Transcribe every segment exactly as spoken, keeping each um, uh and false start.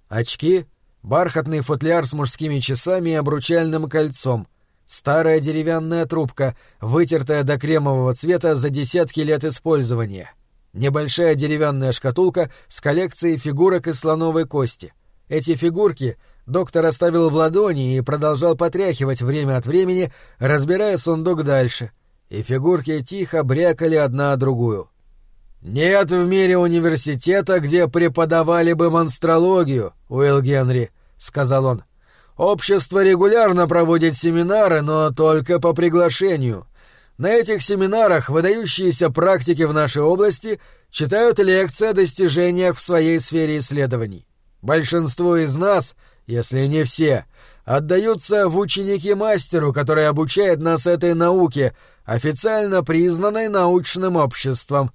Очки, бархатный футляр с мужскими часами и обручальным кольцом, старая деревянная трубка, вытертая до кремового цвета за десятки лет использования, небольшая деревянная шкатулка с коллекцией фигурок из слоновой кости. Эти фигурки доктор оставил в ладони и продолжал потряхивать время от времени, разбирая сундук дальше, и фигурки тихо брякали одна о другую. «Нет в мире университета, где преподавали бы монстрологию, Уилл Генри», — сказал он. «Общество регулярно проводит семинары, но только по приглашению. На этих семинарах выдающиеся практики в нашей области читают лекции о достижениях в своей сфере исследований. Большинство из нас, если не все, отдаются в ученики мастеру, который обучает нас этой науке, официально признанной научным обществом.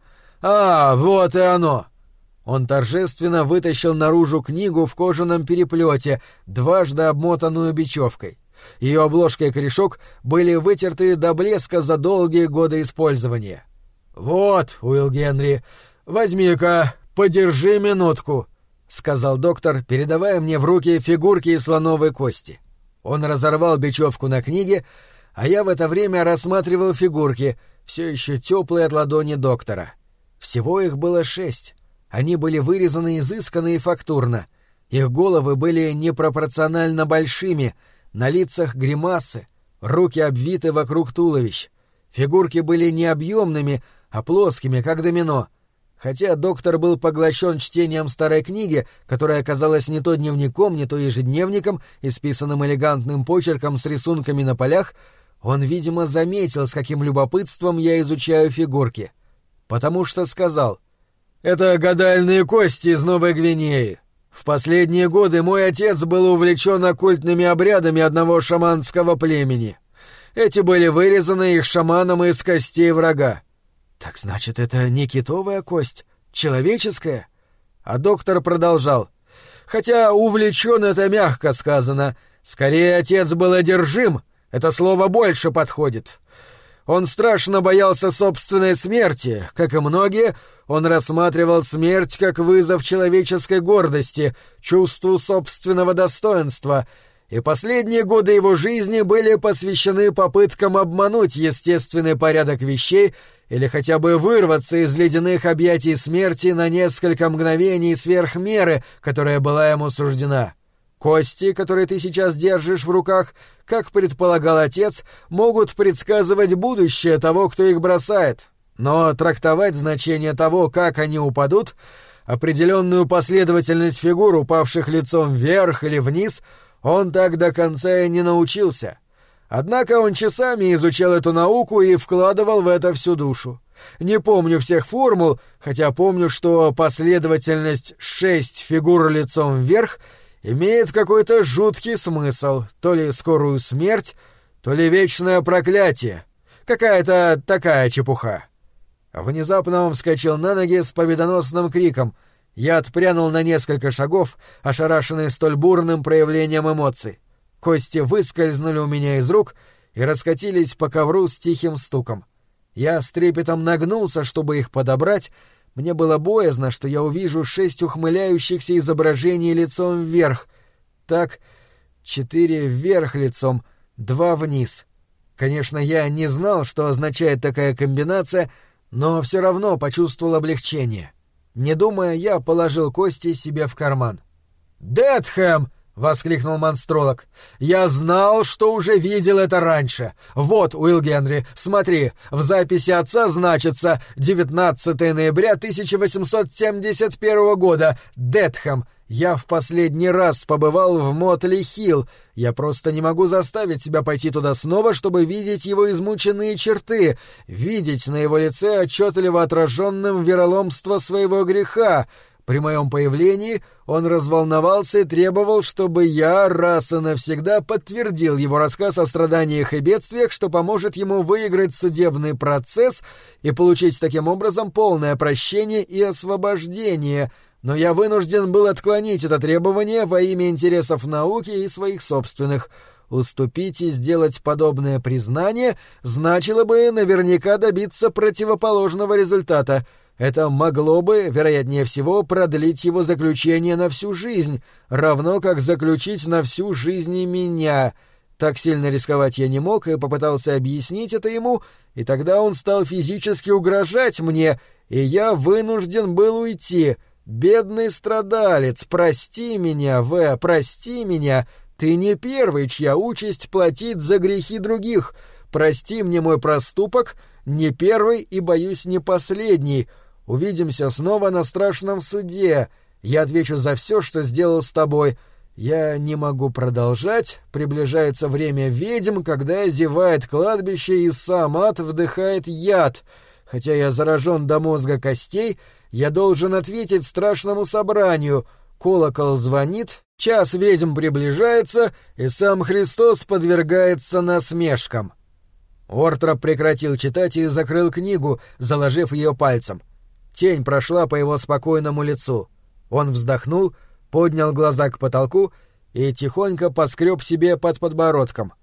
А, вот и оно!» Он торжественно вытащил наружу книгу в кожаном переплете, дважды обмотанную бечевкой. Ее обложка и корешок были вытерты до блеска за долгие годы использования. «Вот, Уилл Генри, возьми-ка, подержи минутку», — сказал доктор, передавая мне в руки фигурки из слоновой кости. Он разорвал бечевку на книге, а я в это время рассматривал фигурки, все еще теплые от ладони доктора. Всего их было шесть. Они были вырезаны изысканно и фактурно. Их головы были непропорционально большими, на лицах гримасы, руки обвиты вокруг туловищ. Фигурки были не объемными, а плоскими, как домино. Хотя доктор был поглощен чтением старой книги, которая оказалась не то дневником, не то ежедневником, исписанным элегантным почерком с рисунками на полях, он, видимо, заметил, с каким любопытством я изучаю фигурки. Потому что сказал: «Это гадальные кости из Новой Гвинеи. В последние годы мой отец был увлечен оккультными обрядами одного шаманского племени. Эти были вырезаны их шаманом из костей врага». «Так значит, это не китовая кость, человеческая?» А доктор продолжал: «Хотя увлечен — это мягко сказано. Скорее, отец был одержим. Это слово больше подходит. Он страшно боялся собственной смерти. Как и многие, он рассматривал смерть как вызов человеческой гордости, чувству собственного достоинства, и последние годы его жизни были посвящены попыткам обмануть естественный порядок вещей или хотя бы вырваться из ледяных объятий смерти на несколько мгновений сверх меры, которая была ему суждена. Кости, которые ты сейчас держишь в руках, как предполагал отец, могут предсказывать будущее того, кто их бросает. Но трактовать значение того, как они упадут, определенную последовательность фигур, упавших лицом вверх или вниз, он так до конца и не научился. Однако он часами изучал эту науку и вкладывал в это всю душу. Не помню всех формул, хотя помню, что последовательность шесть фигур лицом вверх имеет какой-то жуткий смысл, то ли скорую смерть, то ли вечное проклятие. Какая-то такая чепуха. Внезапно он вскочил на ноги с победоносным криком. Я отпрянул на несколько шагов, ошарашенный столь бурным проявлением эмоций. Кости выскользнули у меня из рук и раскатились по ковру с тихим стуком. Я с трепетом нагнулся, чтобы их подобрать. Мне было боязно, что я увижу шесть ухмыляющихся изображений лицом вверх. Так, четыре вверх лицом, два вниз. Конечно, я не знал, что означает такая комбинация, но все равно почувствовал облегчение. Не думая, я положил кости себе в карман. «Дэтхэм!» — воскликнул монстролог. «Я знал, что уже видел это раньше. Вот, Уилл Генри, смотри, в записи отца значится девятнадцатого ноября тысяча восемьсот семьдесят первого года. Дэтхэм. Я в последний раз побывал в Мотли-Хилл. Я просто не могу заставить себя пойти туда снова, чтобы видеть его измученные черты, видеть на его лице отчетливо отраженным вероломство своего греха. При моем появлении он разволновался и требовал, чтобы я раз и навсегда подтвердил его рассказ о страданиях и бедствиях, что поможет ему выиграть судебный процесс и получить таким образом полное прощение и освобождение. Но я вынужден был отклонить это требование во имя интересов науки и своих собственных. Уступить и сделать подобное признание значило бы наверняка добиться противоположного результата. это могло бы, вероятнее всего, продлить его заключение на всю жизнь, равно как заключить на всю жизнь и меня. Так сильно рисковать я не мог и попытался объяснить это ему, и тогда он стал физически угрожать мне, и я вынужден был уйти. Бедный страдалец, прости меня, В, прости меня. Ты не первый, чья участь платить за грехи других. Прости мне мой проступок, не первый и, боюсь, не последний. Увидимся снова на страшном суде. Я отвечу за все, что сделал с тобой. Я не могу продолжать. Приближается время ведьм, когда зевает кладбище и сам ад вдыхает яд. Хотя я заражен до мозга костей, я должен ответить страшному собранию. Колокол звонит, час ведьм приближается, и сам Христос подвергается насмешкам. Ортроп прекратил читать и закрыл книгу, заложив ее пальцем. Тень прошла по его спокойному лицу. Он вздохнул, поднял глаза к потолку и тихонько поскреб себе под подбородком.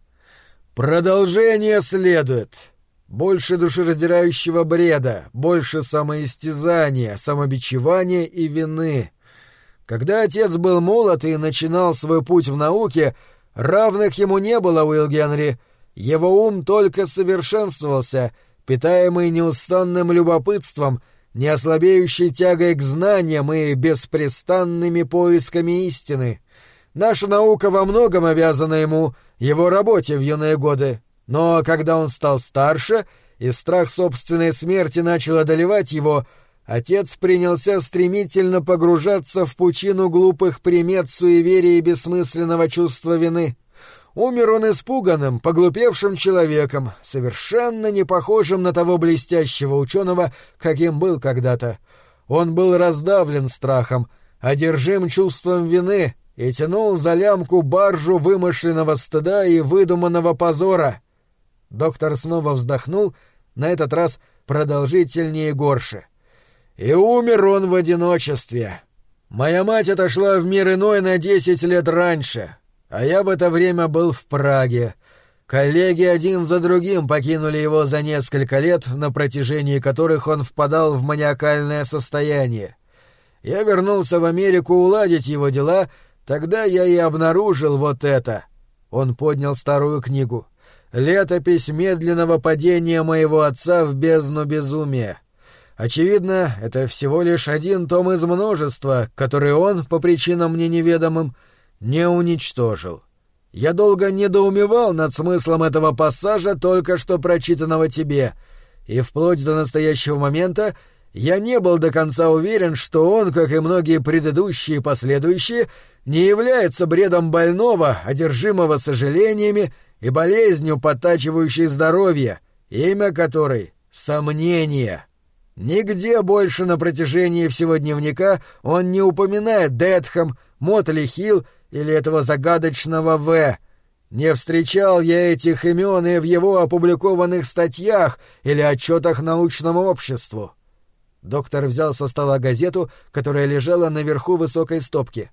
«Продолжение следует. Больше душераздирающего бреда, больше самоистязания, самобичевания и вины. Когда отец был молод и начинал свой путь в науке, равных ему не было, Уилл Генри. Его ум только совершенствовался, питаемый неустанным любопытством, неослабеющей тягой к знаниям и беспрестанными поисками истины. Наша наука во многом обязана ему, его работе в юные годы. Но когда он стал старше, и страх собственной смерти начал одолевать его, отец принялся стремительно погружаться в пучину глупых примет, суеверия и бессмысленного чувства вины. Умер он испуганным, поглупевшим человеком, совершенно не похожим на того блестящего ученого, каким был когда-то. Он был раздавлен страхом, одержим чувством вины и тянул за лямку баржу вымышленного стыда и выдуманного позора. Доктор снова вздохнул, на этот раз продолжительнее и горше. И умер он в одиночестве. Моя мать отошла в мир иной на десять лет раньше, а я в это время был в Праге. Коллеги один за другим покинули его за несколько лет, на протяжении которых он впадал в маниакальное состояние. Я вернулся в Америку уладить его дела, тогда я и обнаружил вот это. Он поднял старую книгу. «Летопись медленного падения моего отца в бездну безумия». Очевидно, это всего лишь один том из множества, который он, по причинам мне неведомым, не уничтожил. Я долго недоумевал над смыслом этого пассажа, только что прочитанного тебе, и вплоть до настоящего момента я не был до конца уверен, что он, как и многие предыдущие и последующие, не является бредом больного, одержимого сожалениями и болезнью, подтачивающей здоровье, имя которой — сомнение. Нигде больше на протяжении всего дневника он не упоминает Дэтхэм, Мотли Хилл или этого загадочного В. Не встречал я этих имен и в его опубликованных статьях или отчетах научному обществу. Доктор взял со стола газету, которая лежала наверху высокой стопки.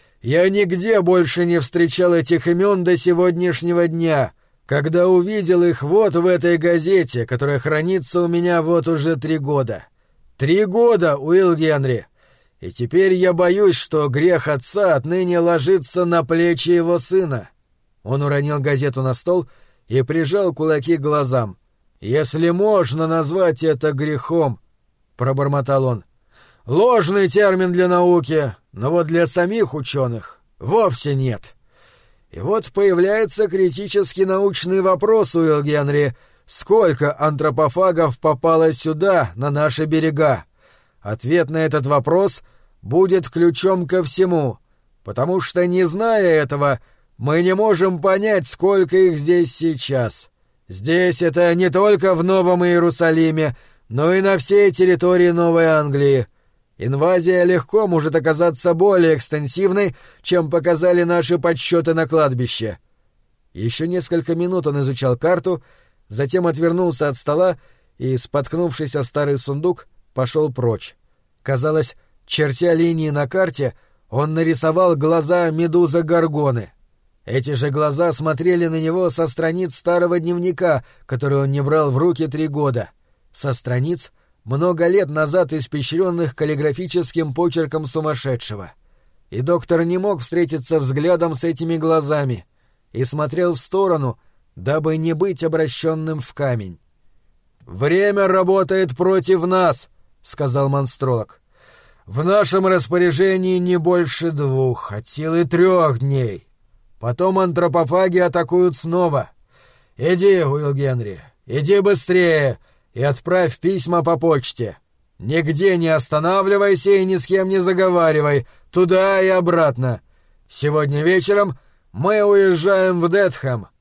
«Я нигде больше не встречал этих имен до сегодняшнего дня, когда увидел их вот в этой газете, которая хранится у меня вот уже три года. Три года, Уилл Генри! И теперь я боюсь, что грех отца отныне ложится на плечи его сына». Он уронил газету на стол и прижал кулаки к глазам. «Если можно назвать это грехом», — пробормотал он. «Ложный термин для науки, но вот для самих ученых вовсе нет». И вот появляется критический научный вопрос, Уилл Генри. Сколько антропофагов попало сюда, на наши берега? Ответ на этот вопрос будет ключом ко всему, потому что, не зная этого, мы не можем понять, сколько их здесь сейчас. Здесь это не только в Новом Иерусалиме, но и на всей территории Новой Англии. Инвазия легко может оказаться более экстенсивной, чем показали наши подсчеты на кладбище. Еще несколько минут он изучал карту, затем отвернулся от стола и, споткнувшись о старый сундук, пошел прочь. Казалось, чертя линии на карте, он нарисовал глаза медузы-горгоны. Эти же глаза смотрели на него со страниц старого дневника, который он не брал в руки три года, со страниц, много лет назад испещренных каллиграфическим почерком сумасшедшего. И доктор не мог встретиться взглядом с этими глазами и смотрел в сторону, дабы не быть обращенным в камень. «Время работает против нас», — сказал монстролог. «В нашем распоряжении не больше двух, от силы трех дней. Потом антропофаги атакуют снова. Иди, Уилл Генри, иди быстрее и отправь письма по почте. Нигде не останавливайся и ни с кем не заговаривай, туда и обратно. Сегодня вечером мы уезжаем в Детхэм.